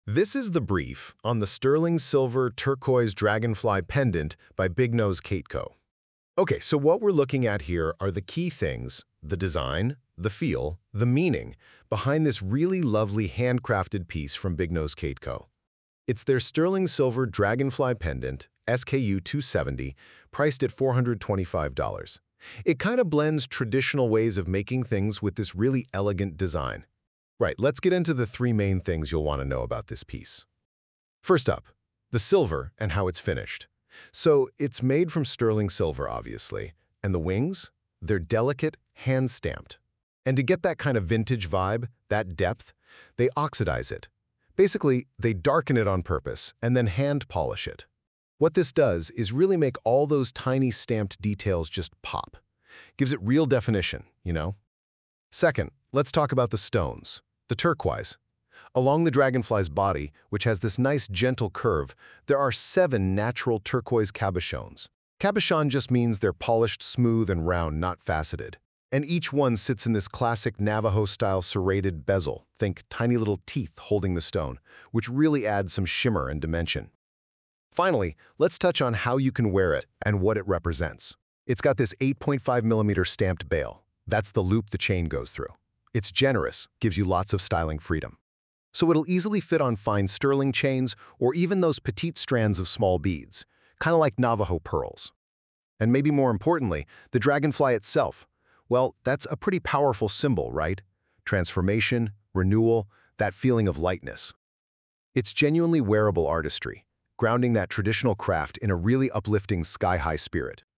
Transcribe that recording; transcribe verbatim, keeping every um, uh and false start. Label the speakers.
Speaker 1: This is the brief on the sterling silver turquoise dragonfly pendant by Big Nose Kateco. Okay, so what we're looking at here are the key things, the design, the feel, the meaning behind this really lovely handcrafted piece from Big Nose Kateco. It's their sterling silver dragonfly pendant, S K U two seventy, priced at four hundred twenty-five dollars. It kind of blends traditional ways of making things with this really elegant design. Right, let's get into the three main things you'll want to know about this piece. First up, the silver and how it's finished. So it's made from sterling silver, obviously, and the wings, they're delicate, hand-stamped. And to get that kind of vintage vibe, that depth, they oxidize it. Basically, they darken it on purpose and then hand polish it. What this does is really make all those tiny stamped details just pop. Gives it real definition, you know? Second, let's talk about the stones. The turquoise. Along the dragonfly's body, which has this nice gentle curve, there are seven natural turquoise cabochons. Cabochon just means they're polished, smooth, and round, not faceted. And each one sits in this classic Navajo-style serrated bezel, think tiny little teeth holding the stone, which really adds some shimmer and dimension. Finally, let's touch on how you can wear it and what it represents. It's got this eight point five millimeter stamped bail. That's the loop the chain goes through. It's generous, gives you lots of styling freedom. So it'll easily fit on fine sterling chains or even those petite strands of small beads, kind of like Navajo pearls. And maybe more importantly, the dragonfly itself. Well, that's a pretty powerful symbol, right? Transformation, renewal, that feeling of lightness. It's genuinely wearable artistry, grounding that traditional craft in a really uplifting sky-high spirit.